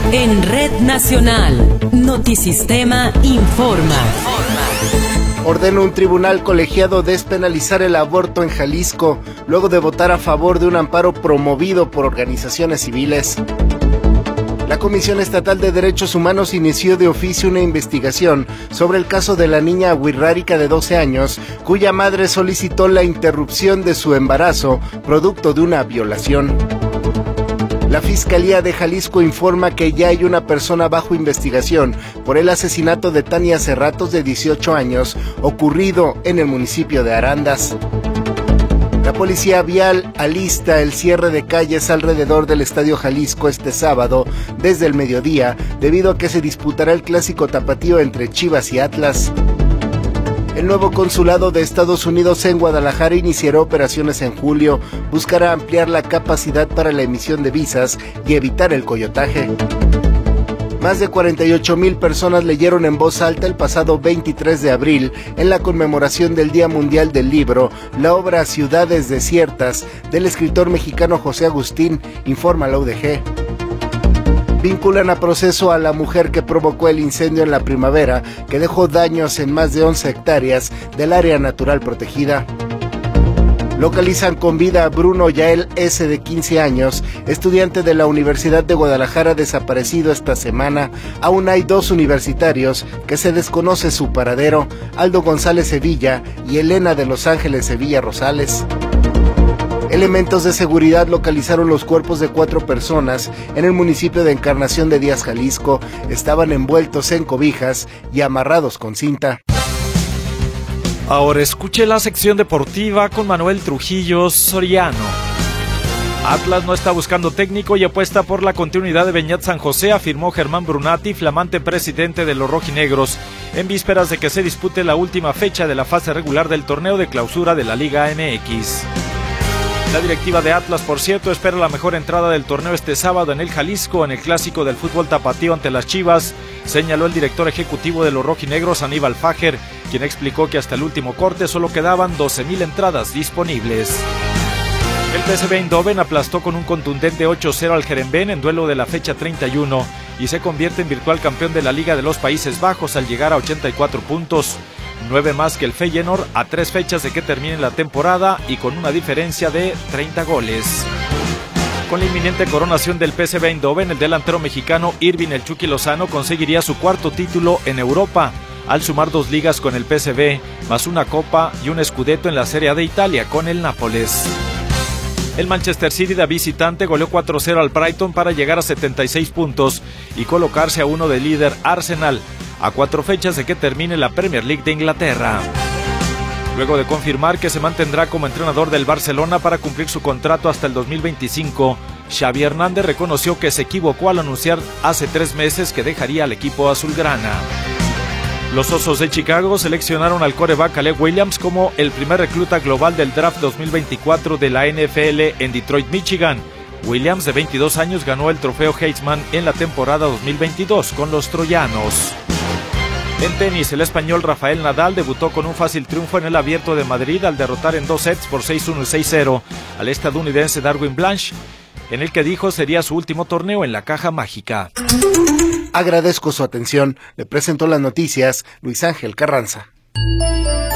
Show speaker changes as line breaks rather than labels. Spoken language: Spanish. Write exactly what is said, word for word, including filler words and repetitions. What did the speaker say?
En Red Nacional, Notisistema informa.
Ordena un tribunal colegiado despenalizar el aborto en Jalisco, luego de votar a favor de un amparo promovido por organizaciones civiles. La Comisión Estatal de Derechos Humanos inició de oficio una investigación sobre el caso de la niña Wirrárica de doce años, cuya madre solicitó la interrupción de su embarazo, producto de una violación. La Fiscalía de Jalisco informa que ya hay una persona bajo investigación por el asesinato de Tania Cerratos, de dieciocho años, ocurrido en el municipio de Arandas. La Policía Vial alista el cierre de calles alrededor del Estadio Jalisco este sábado desde el mediodía, debido a que se disputará el clásico tapatío entre Chivas y Atlas. El nuevo consulado de Estados Unidos en Guadalajara iniciará operaciones en julio. Buscará ampliar la capacidad para la emisión de visas y evitar el coyotaje. Más de cuarenta y ocho mil personas leyeron en voz alta el pasado veintitrés de abril, en la conmemoración del Día Mundial del Libro, la obra Ciudades Desiertas del escritor mexicano José Agustín, informa la U D G. Vinculan a proceso a la mujer que provocó el incendio en la primavera, que dejó daños en más de once hectáreas del área natural protegida. Localizan con vida a Bruno Yael S., de quince años, estudiante de la Universidad de Guadalajara, desaparecido esta semana. Aún hay dos universitarios que se desconoce su paradero, Aldo González Sevilla y Elena de Los Ángeles Sevilla Rosales. Elementos de seguridad localizaron los cuerpos de cuatro personas en el municipio de Encarnación de Díaz, Jalisco. Estaban envueltos en cobijas y amarrados con cinta.
Ahora escuche la sección deportiva con Manuel Trujillo Soriano. Atlas no está buscando técnico y apuesta por la continuidad de Beñat San José, afirmó Germán Brunati, flamante presidente de los rojinegros, en vísperas de que se dispute la última fecha de la fase regular del torneo de clausura de la Liga M X. La directiva de Atlas, por cierto, espera la mejor entrada del torneo este sábado en el Jalisco, en el clásico del fútbol tapatío ante las Chivas, señaló el director ejecutivo de los rojinegros, Aníbal Fajer, quien explicó que hasta el último corte solo quedaban doce mil entradas disponibles. El P S V Eindhoven aplastó con un contundente ocho cero al Heerenveen en duelo de la fecha treinta y uno y se convierte en virtual campeón de la Liga de los Países Bajos al llegar a ochenta y cuatro puntos. nueve más que el Feyenoord a tres fechas de que termine la temporada y con una diferencia de treinta goles. Con la inminente coronación del P S V Eindhoven, el delantero mexicano Irving El Chucky Lozano conseguiría su cuarto título en Europa, al sumar dos ligas con el P S V, más una copa y un scudetto en la Serie A de Italia con el Nápoles. El Manchester City de visitante goleó cuatro cero al Brighton para llegar a setenta y seis puntos y colocarse a uno del líder Arsenal, a cuatro fechas de que termine la Premier League de Inglaterra. Luego de confirmar que se mantendrá como entrenador del Barcelona para cumplir su contrato hasta el dos mil veinticinco, Xavi Hernández reconoció que se equivocó al anunciar hace tres meses que dejaría al equipo azulgrana. Los Osos de Chicago seleccionaron al quarterback Caleb Williams como el primer recluta global del draft dos mil veinticuatro de la N F L en Detroit, Michigan. Williams, de veintidós años, ganó el trofeo Heisman en la temporada dos mil veintidós con los troyanos. En tenis, el español Rafael Nadal debutó con un fácil triunfo en el Abierto de Madrid al derrotar en dos sets por seis uno y seis cero al estadounidense Darwin Blanche, en el que dijo sería su último torneo en la caja mágica.
Agradezco su atención. Le presento las noticias Luis Ángel Carranza.